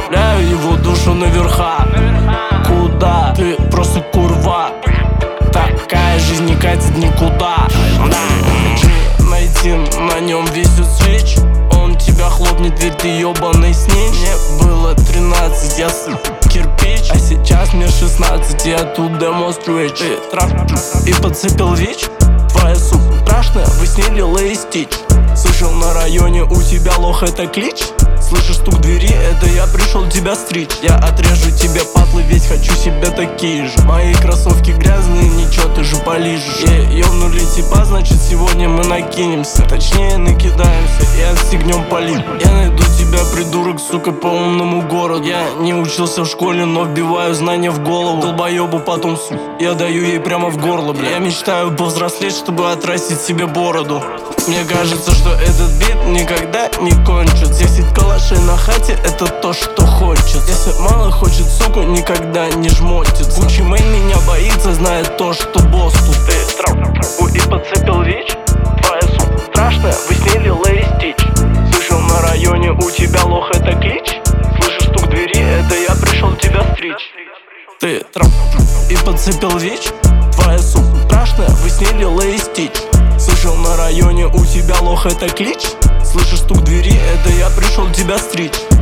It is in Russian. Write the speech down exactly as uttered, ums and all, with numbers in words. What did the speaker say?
Отправляю его душу наверха. Куда? Ты просто курва. Такая жизнь не катит никуда. Да. Найти на нем висит свеч. Он тебя хлопнет, дверь, ты ебаный снич. Мне было тринадцать, я с кирпич. А сейчас мне шестнадцать, я тут демонструю. Ты трап и подцепил ВИЧ. Твоя сука страшная, вы с ней Лило и Стич. Слышал, на районе у тебя лох, это клич. Слышишь стук двери, это я пришел тебя стричь. Я отрежу тебе патлы, весь хочу себе такие же. Мои кроссовки грязные, ничего, ты же полижешь. И ёбнули типа, значит сегодня мы накинемся. Точнее накидаемся и отстегнем полив. Я найду тебя, придурок, сука, по умному городу. Я не учился в школе, но вбиваю знания в голову. Долбоебу потом, сука, я даю ей прямо в горло, бля. Я мечтаю повзрослеть, чтобы отрастить себе бороду. Мне кажется, что этот бит никогда не кончится. Десять калашей на хате, это то, что хочет. Если мало хочет, суку, никогда не жмотится. Гуччи Мэйн меня боится, знает то, что босс тут. Ты трапу и подцепил ВИЧ. Твоя сука страшная, вы с ней Лило и Стич. Слышал, на районе у тебя лох, это клич. Слышишь стук двери, это я пришел тебя стричь. Ты трап и подцепил ВИЧ. Твоя сука страшная, вы с ней Лило и Стич. Слышал, на районе у тебя лох, это клич. Слышишь стук двери, это я пришел тебя стричь.